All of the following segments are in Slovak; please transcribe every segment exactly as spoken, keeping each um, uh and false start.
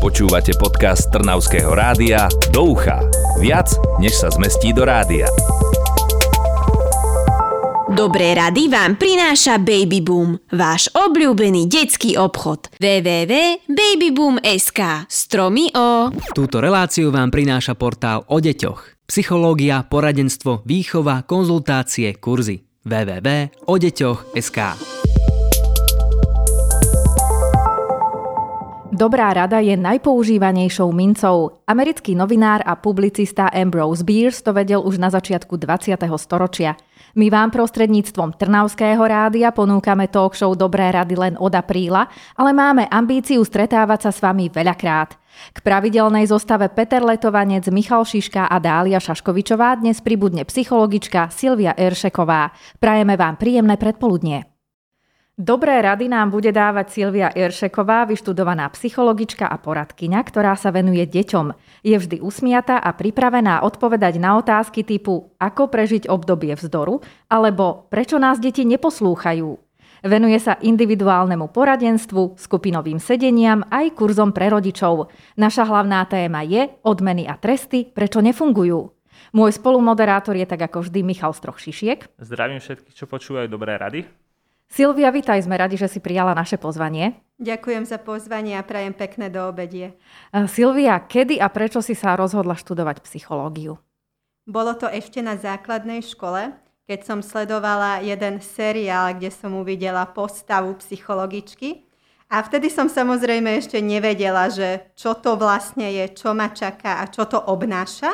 Počúvate podcast Trnavského rádia Do ucha. Viac, než sa zmestí do rádia. Dobré rady vám prináša Baby Boom, váš obľúbený detský obchod. w w w bodka baby boom bodka es ká. Stromy o... Túto reláciu vám prináša portál o deťoch. Psychológia, poradenstvo, výchova, konzultácie, kurzy. w w w bodka o deťoch bodka es ká. Dobrá rada je najpoužívanejšou mincou. Americký novinár a publicista Ambrose Bierce to vedel už na začiatku dvadsiateho storočia. My vám prostredníctvom Trnavského rádia ponúkame talk show Dobré rady len od apríla, ale máme ambíciu stretávať sa s vami veľakrát. K pravidelnej zostave Peter Letovanec, Michal Šiška a Dália Šaškovičová dnes pribudne psychologička Silvia Eršeková. Prajeme vám príjemné predpoludnie. Dobré rady nám bude dávať Silvia Eršeková, vyštudovaná psychologička a poradkyňa, ktorá sa venuje deťom. Je vždy usmiatá a pripravená odpovedať na otázky typu ako prežiť obdobie vzdoru alebo prečo nás deti neposlúchajú. Venuje sa individuálnemu poradenstvu, skupinovým sedeniam aj kurzom pre rodičov. Naša hlavná téma je odmeny a tresty, prečo nefungujú. Môj spolumoderátor je tak ako vždy Michal Stroch-Šišiek. Zdravím všetkých, čo počúvajú Dobré rady. Silvia, vitaj, sme radi, že si prijala naše pozvanie. Ďakujem za pozvanie a prajem pekné doobedie. Silvia, kedy a prečo si sa rozhodla študovať psychológiu? Bolo to ešte na základnej škole, keď som sledovala jeden seriál, kde som uvidela postavu psychologičky. A vtedy som samozrejme ešte nevedela, že čo to vlastne je, čo ma čaká a čo to obnáša.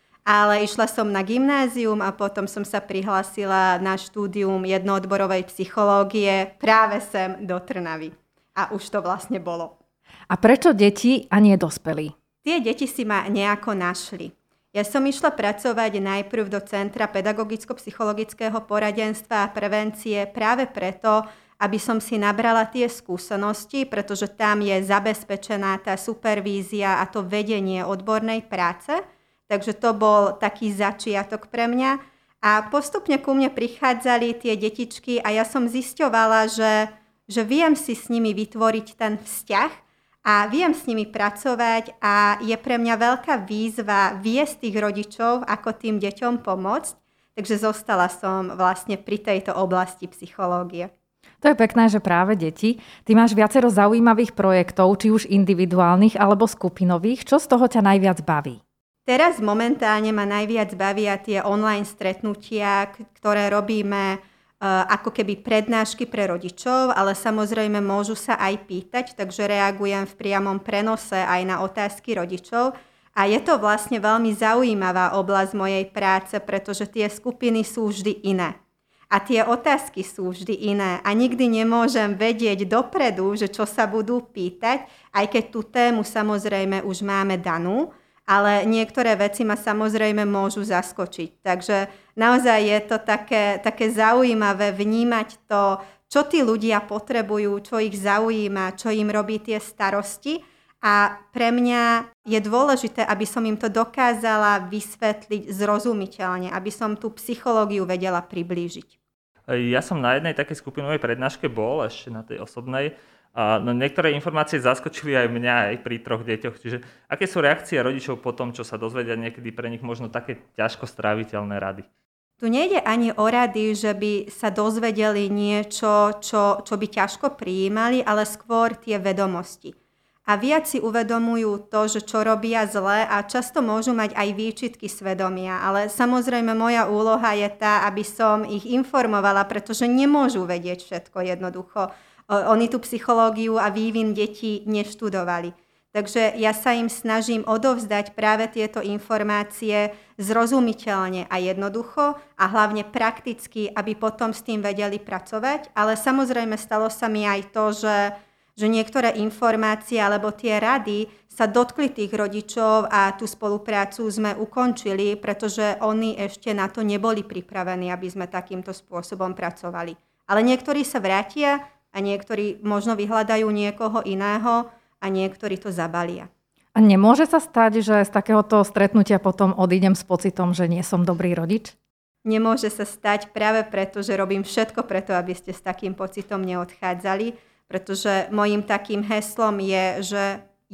Ale išla som na gymnázium a potom som sa prihlásila na štúdium jednoodborovej psychológie práve sem do Trnavy. A už to vlastne bolo. A prečo deti a nie dospelí? Tie deti si ma nejako našli. Ja som išla pracovať najprv do Centra pedagogicko-psychologického poradenstva a prevencie práve preto, aby som si nabrala tie skúsenosti, pretože tam je zabezpečená tá supervízia a to vedenie odbornej práce. Takže to bol taký začiatok pre mňa a postupne ku mne prichádzali tie detičky a ja som zisťovala, že, že viem si s nimi vytvoriť ten vzťah a viem s nimi pracovať a je pre mňa veľká výzva viesť tých rodičov, ako tým deťom pomôcť. Takže zostala som vlastne pri tejto oblasti psychológie. To je pekné, že práve deti. Ty máš viacero zaujímavých projektov, či už individuálnych alebo skupinových. Čo z toho ťa najviac baví? Teraz momentálne ma najviac bavia tie online stretnutia, ktoré robíme ako keby prednášky pre rodičov, ale samozrejme môžu sa aj pýtať, takže reagujem v priamom prenose aj na otázky rodičov. A je to vlastne veľmi zaujímavá oblasť mojej práce, pretože tie skupiny sú vždy iné. A tie otázky sú vždy iné a nikdy nemôžem vedieť dopredu, že čo sa budú pýtať, aj keď tú tému samozrejme už máme danú, ale niektoré veci ma samozrejme môžu zaskočiť. Takže naozaj je to také, také zaujímavé vnímať to, čo tí ľudia potrebujú, čo ich zaujíma, čo im robí tie starosti. A pre mňa je dôležité, aby som im to dokázala vysvetliť zrozumiteľne, aby som tú psychológiu vedela priblížiť. Ja som na jednej takej skupinovej prednáške bol, ešte na tej osobnej, a no, niektoré informácie zaskočili aj mňa, aj pri troch deťoch. Čiže aké sú reakcie rodičov po tom, čo sa dozvedia niekedy pre nich možno také ťažko stráviteľné rady? Tu nejde ani o rady, že by sa dozvedeli niečo, čo, čo by ťažko prijímali, ale skôr tie vedomosti. A viac si uvedomujú to, že čo robia zle a často môžu mať aj výčitky svedomia. Ale samozrejme moja úloha je tá, aby som ich informovala, pretože nemôžu vedieť všetko jednoducho. Oni tú psychológiu a vývin detí neštudovali. Takže ja sa im snažím odovzdať práve tieto informácie zrozumiteľne a jednoducho a hlavne prakticky, aby potom s tým vedeli pracovať. Ale samozrejme stalo sa mi aj to, že, že niektoré informácie alebo tie rady sa dotkli tých rodičov a tú spoluprácu sme ukončili, pretože oni ešte na to neboli pripravení, aby sme takýmto spôsobom pracovali. Ale niektorí sa vrátia a niektorí možno vyhľadajú niekoho iného a niektorí to zabalia. A nemôže sa stať, že z takéhoto stretnutia potom odídem s pocitom, že nie som dobrý rodič? Nemôže sa stať práve preto, že robím všetko preto, aby ste s takým pocitom neodchádzali, pretože mojím takým heslom je, že je,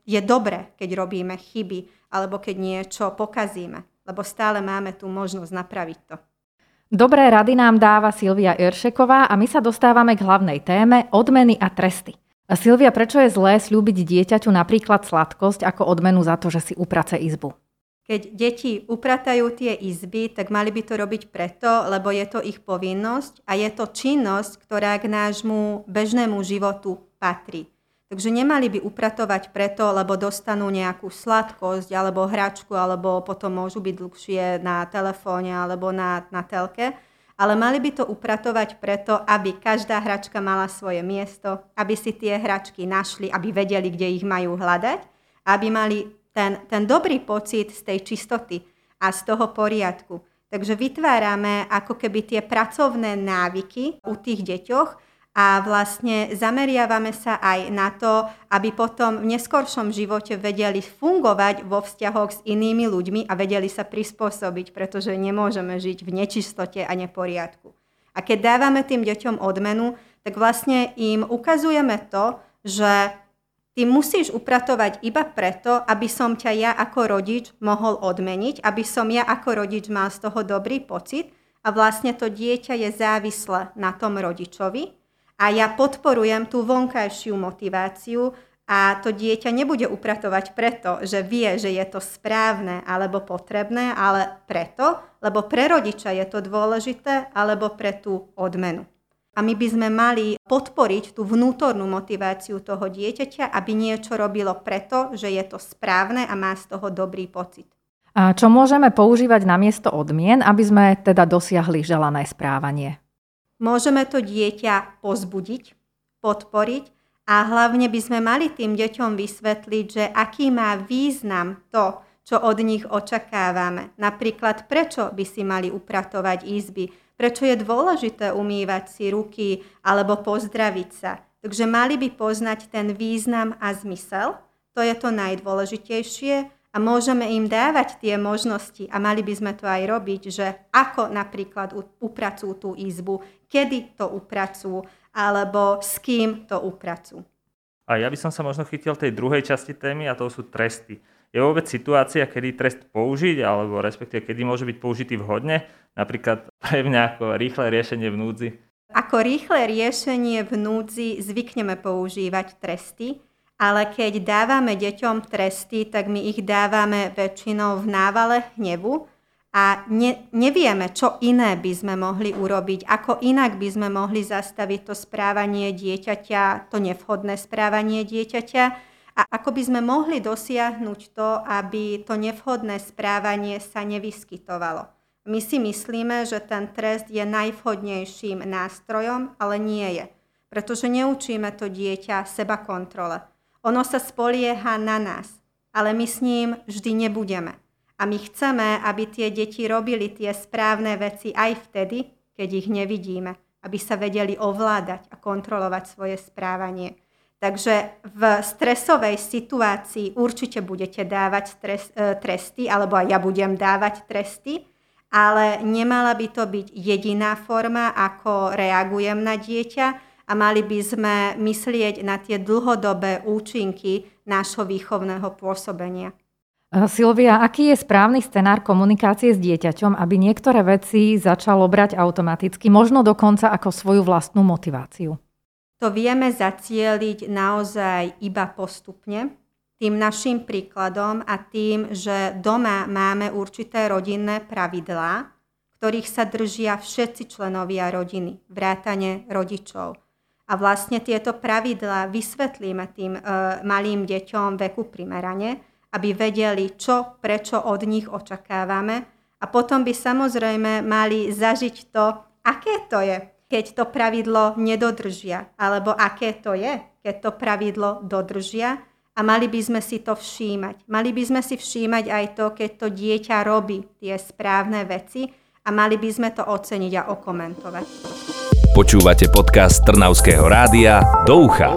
je dobré, keď robíme chyby alebo keď niečo pokazíme, lebo stále máme tú možnosť napraviť to. Dobré rady nám dáva Silvia Iršeková a my sa dostávame k hlavnej téme odmeny a tresty. A Silvia, prečo je zlé sľúbiť dieťaťu napríklad sladkosť ako odmenu za to, že si uprace izbu? Keď deti upratajú tie izby, tak mali by to robiť preto, lebo je to ich povinnosť a je to činnosť, ktorá k nášmu bežnému životu patrí. Takže nemali by upratovať preto, lebo dostanú nejakú sladkosť alebo hračku, alebo potom môžu byť dlhšie na telefóne alebo na, na telke. Ale mali by to upratovať preto, aby každá hračka mala svoje miesto, aby si tie hračky našli, aby vedeli, kde ich majú hľadať, aby mali ten, ten dobrý pocit z tej čistoty a z toho poriadku. Takže vytvárame ako keby tie pracovné návyky u tých deťoch, a vlastne zameriavame sa aj na to, aby potom v neskoršom živote vedeli fungovať vo vzťahoch s inými ľuďmi a vedeli sa prispôsobiť, pretože nemôžeme žiť v nečistote a neporiadku. A keď dávame tým deťom odmenu, tak vlastne im ukazujeme to, že ty musíš upratovať iba preto, aby som ťa ja ako rodič mohol odmeniť, aby som ja ako rodič mal z toho dobrý pocit a vlastne to dieťa je závislé na tom rodičovi. A ja podporujem tú vonkajšiu motiváciu a to dieťa nebude upratovať preto, že vie, že je to správne alebo potrebné, ale preto, lebo pre rodiča je to dôležité, alebo pre tú odmenu. A my by sme mali podporiť tú vnútornú motiváciu toho dieťaťa, aby niečo robilo preto, že je to správne a má z toho dobrý pocit. A čo môžeme používať namiesto odmien, aby sme teda dosiahli želané správanie? Môžeme to dieťa pozbudiť, podporiť a hlavne by sme mali tým deťom vysvetliť, že aký má význam to, čo od nich očakávame. Napríklad, prečo by si mali upratovať izby, prečo je dôležité umývať si ruky alebo pozdraviť sa. Takže mali by poznať ten význam a zmysel, to je to najdôležitejšie. A môžeme im dávať tie možnosti a mali by sme to aj robiť, že ako napríklad upracujú tú izbu, kedy to upracujú, alebo s kým to upracujú. A ja by som sa možno chytil tej druhej časti témy a to sú tresty. Je vôbec situácia, kedy trest použiť, alebo respektíve kedy môže byť použitý vhodne, napríklad pre mňa ako rýchle riešenie v núdzi? Ako rýchle riešenie v núdzi zvykneme používať tresty, ale keď dávame deťom tresty, tak my ich dávame väčšinou v návale hnevu a ne, nevieme, čo iné by sme mohli urobiť, ako inak by sme mohli zastaviť to správanie dieťaťa, to nevhodné správanie dieťaťa a ako by sme mohli dosiahnuť to, aby to nevhodné správanie sa nevyskytovalo. My si myslíme, že ten trest je najvhodnejším nástrojom, ale nie je, pretože neučíme to dieťa seba kontrole. Ono sa spolieha na nás, ale my s ním vždy nebudeme. A my chceme, aby tie deti robili tie správne veci aj vtedy, keď ich nevidíme, aby sa vedeli ovládať a kontrolovať svoje správanie. Takže v stresovej situácii určite budete dávať stres, e, tresty, alebo aj ja budem dávať tresty, ale nemala by to byť jediná forma, ako reagujem na dieťa, a mali by sme myslieť na tie dlhodobé účinky nášho výchovného pôsobenia. Silvia, aký je správny scenár komunikácie s dieťaťom, aby niektoré veci začalo brať automaticky, možno dokonca ako svoju vlastnú motiváciu? To vieme zacieliť naozaj iba postupne, tým našim príkladom a tým, že doma máme určité rodinné pravidlá, ktorých sa držia všetci členovia rodiny, vrátane rodičov. A vlastne tieto pravidlá vysvetlíme tým e, malým deťom veku primerane, aby vedeli, čo, prečo od nich očakávame. A potom by samozrejme mali zažiť to, aké to je, keď to pravidlo nedodržia, alebo aké to je, keď to pravidlo dodržia. A mali by sme si to všímať. Mali by sme si všímať aj to, keď to dieťa robí tie správne veci a mali by sme to oceniť a okomentovať. Počúvate podcast Trnavského rádia Do ucha.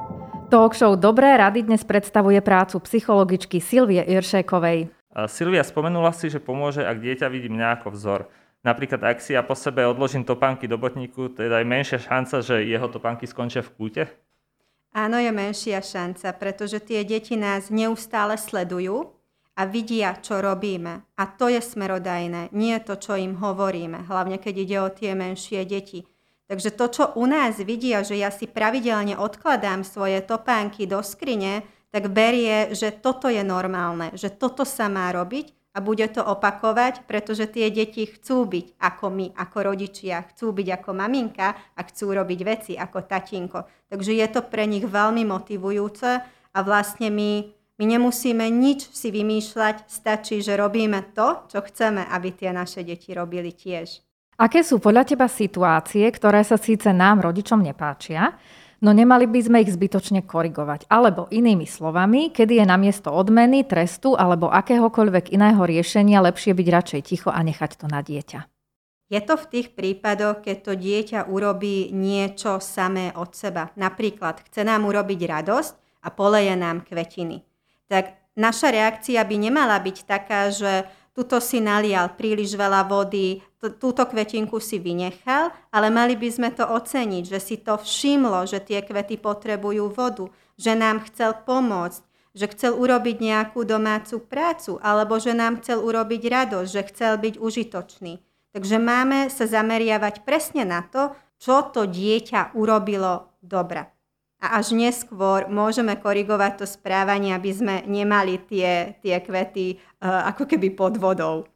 Talk show Dobré rady dnes predstavuje prácu psychologičky Silvie Iršekovej. Silvia, spomenula si, že pomôže, ak dieťa vidí mňa ako vzor. Napríklad, ak si ja po sebe odložím topánky do botníku, teda je menšia šanca, že jeho topánky skončia v kúte? Áno, je menšia šanca, pretože tie deti nás neustále sledujú a vidia, čo robíme. A to je smerodajné, nie to, čo im hovoríme, hlavne keď ide o tie menšie deti. Takže to, čo u nás vidia, že ja si pravidelne odkladám svoje topánky do skrine, tak berie, že toto je normálne, že toto sa má robiť a bude to opakovať, pretože tie deti chcú byť ako my, ako rodičia, chcú byť ako maminka a chcú robiť veci ako tatínko. Takže je to pre nich veľmi motivujúce a vlastne my My nemusíme nič si vymýšľať, stačí, že robíme to, čo chceme, aby tie naše deti robili tiež. Aké sú podľa teba situácie, ktoré sa síce nám, rodičom, nepáčia, no nemali by sme ich zbytočne korigovať? Alebo inými slovami, kedy je namiesto odmeny, trestu alebo akéhokoľvek iného riešenia lepšie byť radšej ticho a nechať to na dieťa? Je to v tých prípadoch, keď to dieťa urobí niečo samé od seba. Napríklad chce nám urobiť radosť a poleje nám kvetiny. Tak naša reakcia by nemala byť taká, že tuto si nalial príliš veľa vody, t- túto kvetinku si vynechal, ale mali by sme to oceniť, že si to všimlo, že tie kvety potrebujú vodu, že nám chcel pomôcť, že chcel urobiť nejakú domácu prácu, alebo že nám chcel urobiť radosť, že chcel byť užitočný. Takže máme sa zameriavať presne na to, čo to dieťa urobilo dobre. A až neskôr môžeme korigovať to správanie, aby sme nemali tie, tie kvety uh, ako keby pod vodou.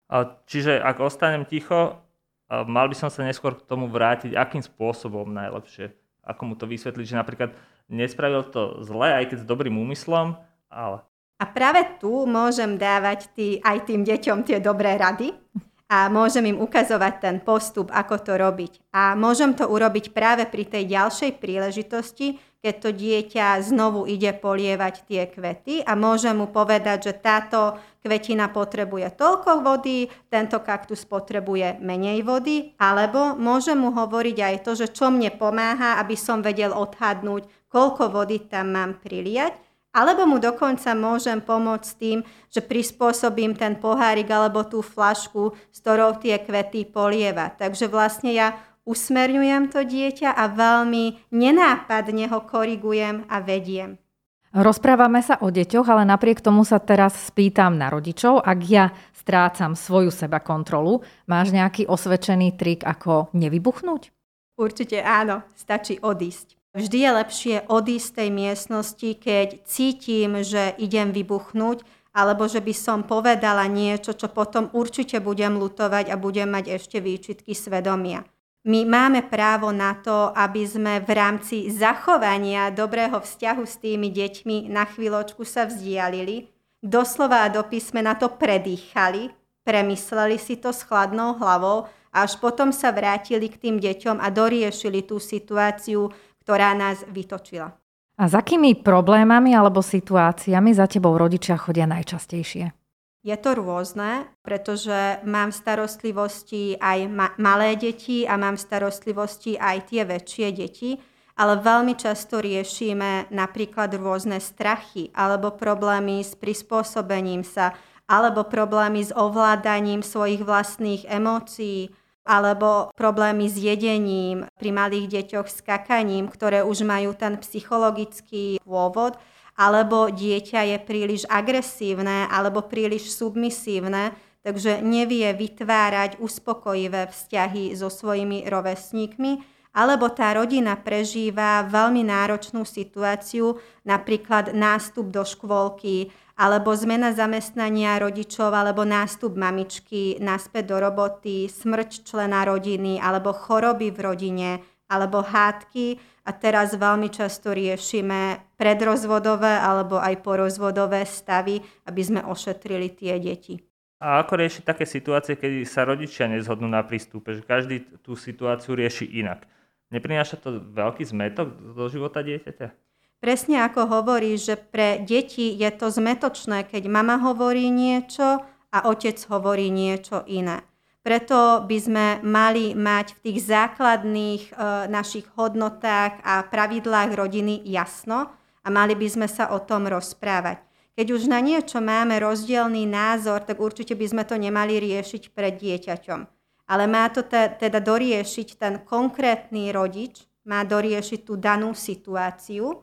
Čiže ak ostanem ticho, mal by som sa neskôr k tomu vrátiť, akým spôsobom najlepšie. Ako mu to vysvetliť, že napríklad nespravil to zle, aj keď s dobrým úmyslom, ale... A práve tu môžem dávať tý, aj tým deťom tie dobré rady. A môžem im ukazovať ten postup, ako to robiť. A môžem to urobiť práve pri tej ďalšej príležitosti, keď to dieťa znovu ide polievať tie kvety a môžem mu povedať, že táto kvetina potrebuje toľko vody, tento kaktus potrebuje menej vody, alebo môžem mu hovoriť aj to, že čo mne pomáha, aby som vedel odhadnúť, koľko vody tam mám priliať. Alebo mu dokonca môžem pomôcť tým, že prispôsobím ten pohárik alebo tú flašku, s ktorou tie kvety polieva. Takže vlastne ja usmerňujem to dieťa a veľmi nenápadne ho korigujem a vediem. Rozprávame sa o deťoch, ale napriek tomu sa teraz spýtam na rodičov. Ak ja strácam svoju sebakontrolu, máš nejaký osvedčený trik, ako nevybuchnúť? Určite áno, stačí odísť. Vždy je lepšie odísť z tej miestnosti, keď cítim, že idem vybuchnúť, alebo že by som povedala niečo, čo potom určite budem ľutovať a budem mať ešte výčitky svedomia. My máme právo na to, aby sme v rámci zachovania dobrého vzťahu s tými deťmi na chvíľočku sa vzdialili, doslova a do písmena to predýchali, premysleli si to s chladnou hlavou a až potom sa vrátili k tým deťom a doriešili tú situáciu, ktorá nás vytočila. A s akými problémami alebo situáciami za tebou rodičia chodia najčastejšie? Je to rôzne, pretože mám v starostlivosti aj ma- malé deti a mám v starostlivosti aj tie väčšie deti, ale veľmi často riešime napríklad rôzne strachy alebo problémy s prispôsobením sa, alebo problémy s ovládaním svojich vlastných emócií, alebo problémy s jedením, pri malých deťoch skakaním, ktoré už majú ten psychologický pôvod, alebo dieťa je príliš agresívne alebo príliš submisívne, takže nevie vytvárať uspokojivé vzťahy so svojimi rovesníkmi, alebo tá rodina prežíva veľmi náročnú situáciu, napríklad nástup do škôlky, alebo zmena zamestnania rodičov, alebo nástup mamičky naspäť do roboty, smrť člena rodiny, alebo choroby v rodine, alebo hádky. A teraz veľmi často riešime predrozvodové alebo aj porozvodové stavy, aby sme ošetrili tie deti. A ako riešiť také situácie, keď sa rodičia nezhodnú na prístupe, že každý tú situáciu rieši inak? Neprináša to veľký zmätok do života dieťaťa? Presne ako hovoríš, že pre deti je to zmätočné, keď mama hovorí niečo a otec hovorí niečo iné. Preto by sme mali mať v tých základných e, našich hodnotách a pravidlách rodiny jasno a mali by sme sa o tom rozprávať. Keď už na niečo máme rozdielný názor, tak určite by sme to nemali riešiť pred dieťaťom. Ale má to te, teda doriešiť ten konkrétny rodič, má doriešiť tú danú situáciu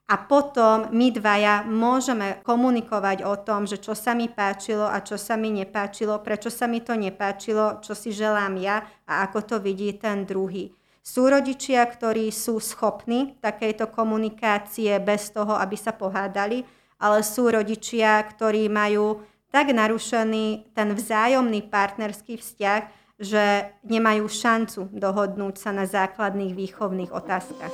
A potom my dvaja môžeme komunikovať o tom, že čo sa mi páčilo a čo sa mi nepáčilo, prečo sa mi to nepáčilo, čo si želám ja a ako to vidí ten druhý. Sú rodičia, ktorí sú schopní takejto komunikácie bez toho, aby sa pohádali, ale sú rodičia, ktorí majú tak narušený ten vzájomný partnerský vzťah, že nemajú šancu dohodnúť sa na základných výchovných otázkach.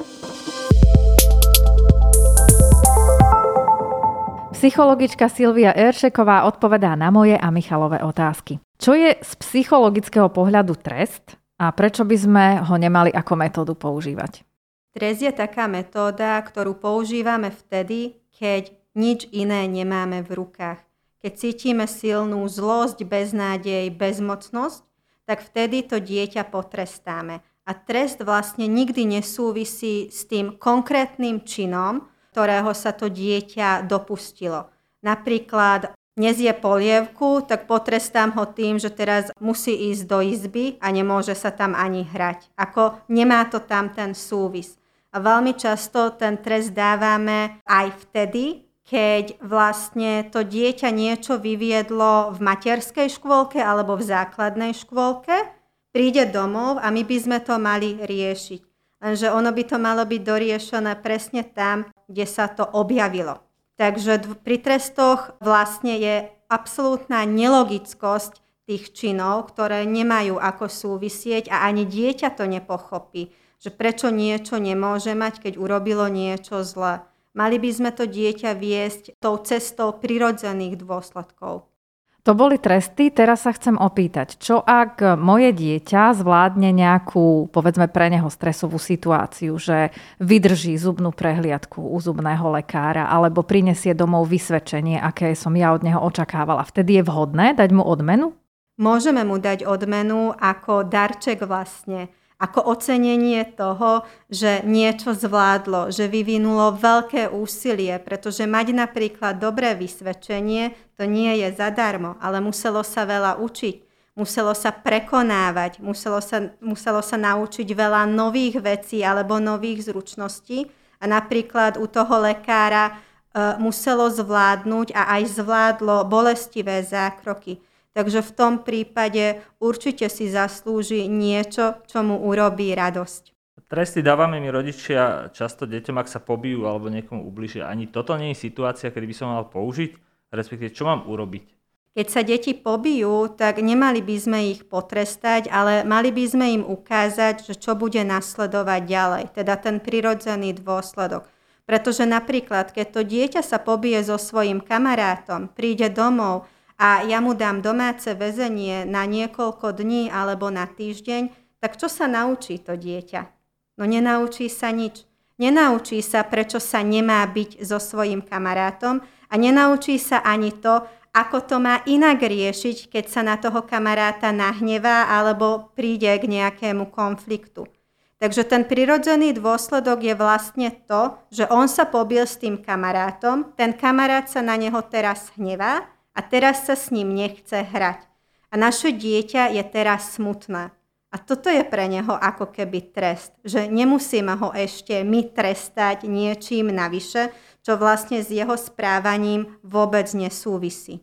Psychologička Silvia Eršeková odpovedá na moje a Michalové otázky. Čo je z psychologického pohľadu trest a prečo by sme ho nemali ako metódu používať? Trest je taká metóda, ktorú používame vtedy, keď nič iné nemáme v rukách. Keď cítime silnú zlosť, beznádej, bezmocnosť, tak vtedy to dieťa potrestáme. A trest vlastne nikdy nesúvisí s tým konkrétnym činom, ktorého sa to dieťa dopustilo. Napríklad nezie polievku, tak potrestám ho tým, že teraz musí ísť do izby a nemôže sa tam ani hrať. Ako nemá to tam ten súvis. A veľmi často ten trest dávame aj vtedy, keď vlastne to dieťa niečo vyviedlo v materskej škôlke alebo v základnej škôlke, príde domov a my by sme to mali riešiť. Lenže ono by to malo byť doriešené presne tam, kde sa to objavilo. Takže pri trestoch vlastne je absolútna nelogickosť tých činov, ktoré nemajú ako súvisieť a ani dieťa to nepochopí, že prečo niečo nemôže mať, keď urobilo niečo zlé. Mali by sme to dieťa viesť tou cestou prirodzených dôsledkov. To boli tresty, teraz sa chcem opýtať, čo ak moje dieťa zvládne nejakú, povedzme pre neho stresovú situáciu, že vydrží zubnú prehliadku u zubného lekára alebo prinesie domov vysvedčenie, aké som ja od neho očakávala. Vtedy je vhodné dať mu odmenu? Môžeme mu dať odmenu ako darček vlastne, ako ocenenie toho, že niečo zvládlo, že vyvinulo veľké úsilie, pretože mať napríklad dobré vysvedčenie, to nie je zadarmo, ale muselo sa veľa učiť, muselo sa prekonávať, muselo sa, muselo sa naučiť veľa nových vecí alebo nových zručností a napríklad u toho lekára e, muselo zvládnuť a aj zvládlo bolestivé zákroky. Takže v tom prípade určite si zaslúži niečo, čo mu urobí radosť. Tresty dávame mi rodičia často deťom, ak sa pobijú alebo niekomu ubližia. Ani toto nie je situácia, kedy by som mal použiť, respektíve čo mám urobiť? Keď sa deti pobijú, tak nemali by sme ich potrestať, ale mali by sme im ukázať, že čo bude nasledovať ďalej, teda ten prirodzený dôsledok. Pretože napríklad, keď to dieťa sa pobije so svojím kamarátom, príde domov a ja mu dám domáce väzenie na niekoľko dní alebo na týždeň, tak čo sa naučí to dieťa? No nenaučí sa nič. Nenaučí sa, prečo sa nemá byť so svojím kamarátom a nenaučí sa ani to, ako to má inak riešiť, keď sa na toho kamaráta nahnevá alebo príde k nejakému konfliktu. Takže ten prirodzený dôsledok je vlastne to, že on sa pobil s tým kamarátom, ten kamarát sa na neho teraz hnevá, a teraz sa s ním nechce hrať. A naše dieťa je teraz smutné. A toto je pre neho ako keby trest. Že nemusíme ho ešte my trestať niečím navyše, čo vlastne s jeho správaním vôbec nesúvisí.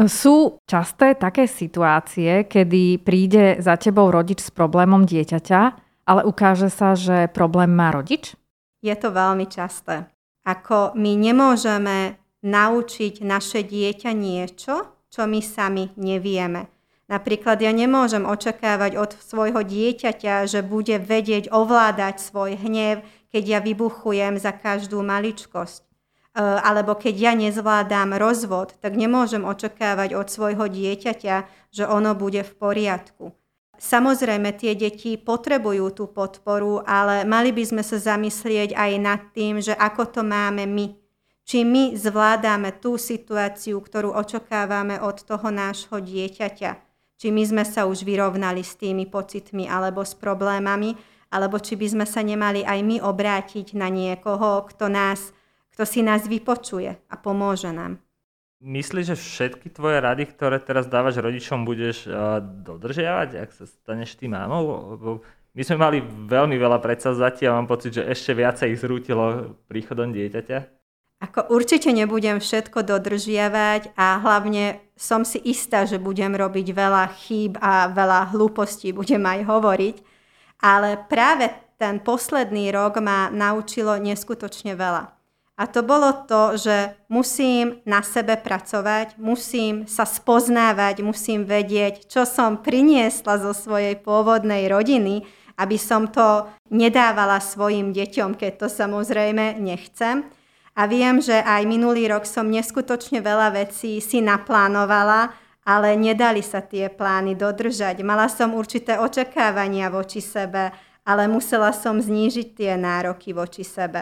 Sú časté také situácie, kedy príde za tebou rodič s problémom dieťaťa, ale ukáže sa, že problém má rodič? Je to veľmi časté. Ako my nemôžeme naučiť naše dieťa niečo, čo my sami nevieme. Napríklad ja nemôžem očakávať od svojho dieťaťa, že bude vedieť ovládať svoj hnev, keď ja vybuchujem za každú maličkosť. Alebo keď ja nezvládam rozvod, tak nemôžem očakávať od svojho dieťaťa, že ono bude v poriadku. Samozrejme, tie deti potrebujú tú podporu, ale mali by sme sa zamyslieť aj nad tým, že ako to máme my. Či my zvládame tú situáciu, ktorú očakávame od toho nášho dieťaťa. Či my sme sa už vyrovnali s tými pocitmi alebo s problémami, alebo či by sme sa nemali aj my obrátiť na niekoho, kto, nás, kto si nás vypočuje a pomôže nám. Myslíš, že všetky tvoje rady, ktoré teraz dávaš rodičom, budeš uh, dodržiavať, ak sa staneš ty mámou? My sme mali veľmi veľa predsavzatí a mám pocit, že ešte viacej ich zrútilo príchodom dieťaťa. Ako určite nebudem všetko dodržiavať a hlavne som si istá, že budem robiť veľa chýb a veľa hlúpostí budem aj hovoriť, ale práve ten posledný rok ma naučilo neskutočne veľa. A to bolo to, že musím na sebe pracovať, musím sa spoznávať, musím vedieť, čo som priniesla zo svojej pôvodnej rodiny, aby som to nedávala svojim deťom, keď to samozrejme nechcem. A viem, že aj minulý rok som neskutočne veľa vecí si naplánovala, ale nedali sa tie plány dodržať. Mala som určité očakávania voči sebe, ale musela som znížiť tie nároky voči sebe.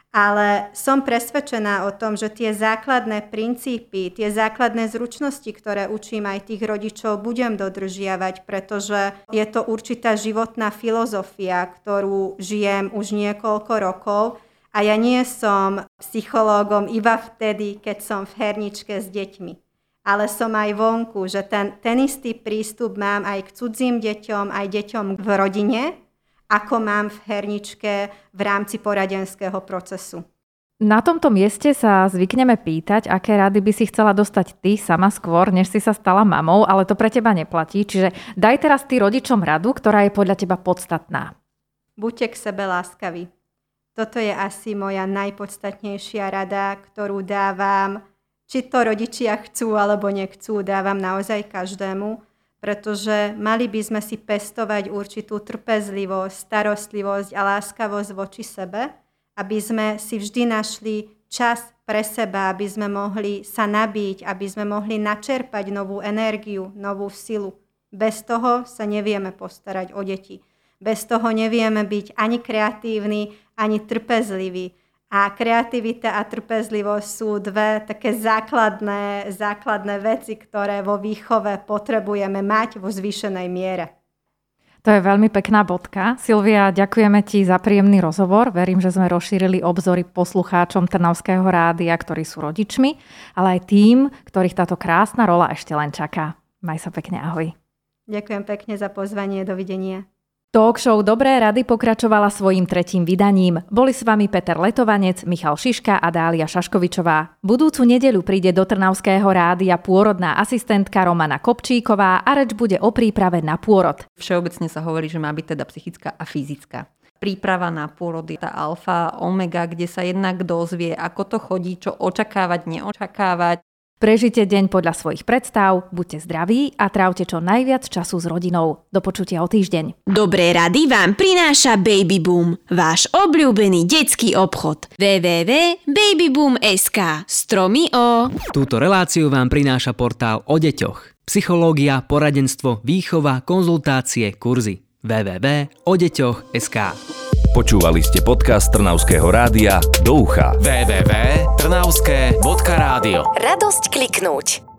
Ale som presvedčená o tom, že tie základné princípy, tie základné zručnosti, ktoré učím aj tých rodičov, budem dodržiavať, pretože je to určitá životná filozofia, ktorú žijem už niekoľko rokov. A ja nie som psychológom iba vtedy, keď som v herničke s deťmi. Ale som aj vonku, že ten, ten istý prístup mám aj k cudzím deťom, aj deťom v rodine, ako mám v herničke v rámci poradenského procesu. Na tomto mieste sa zvykneme pýtať, aké rady by si chcela dostať ty sama skôr, než si sa stala mamou, ale to pre teba neplatí. Čiže daj teraz ty rodičom radu, ktorá je podľa teba podstatná. Buďte k sebe láskaví. Toto je asi moja najpodstatnejšia rada, ktorú dávam, či to rodičia chcú alebo nechcú, dávam naozaj každému, pretože mali by sme si pestovať určitú trpezlivosť, starostlivosť a láskavosť voči sebe, aby sme si vždy našli čas pre seba, aby sme mohli sa nabiť, aby sme mohli načerpať novú energiu, novú silu. Bez toho sa nevieme postarať o deti. Bez toho nevieme byť ani kreatívni, ani trpezliví. A kreativita a trpezlivosť sú dve také základné, základné veci, ktoré vo výchove potrebujeme mať vo zvýšenej miere. To je veľmi pekná bodka. Silvia, ďakujeme ti za príjemný rozhovor. Verím, že sme rozšírili obzory poslucháčom Trnavského rádia, ktorí sú rodičmi, ale aj tým, ktorých táto krásna rola ešte len čaká. Maj sa pekne, ahoj. Ďakujem pekne za pozvanie, dovidenia. Talk show Dobré rady pokračovala svojím tretím vydaním. Boli s vami Peter Letovanec, Michal Šiška a Dália Šaškovičová. Budúcu nedeľu príde do Trnavského rádia pôrodná asistentka Romana Kopčíková a reč bude o príprave na pôrod. Všeobecne sa hovorí, že má byť teda psychická a fyzická. Príprava na pôrod je tá alfa, omega, kde sa jednak dozvie, ako to chodí, čo očakávať, neočakávať. Prežite deň podľa svojich predstav, buďte zdraví a trávte čo najviac času s rodinou. Do počutia o týždeň. Dobré rady vám prináša Baby Boom, váš obľúbený detský obchod. w w w bodka baby boom bodka es ká Stromy o... Túto reláciu vám prináša portál o deťoch. Psychológia, poradenstvo, výchova, konzultácie, kurzy. w w w bodka o deťoch bodka es ká Počúvali ste podcast Trnavského rádia Do ucha. w w w bodka trnavské bodka rádio. Radosť kliknúť.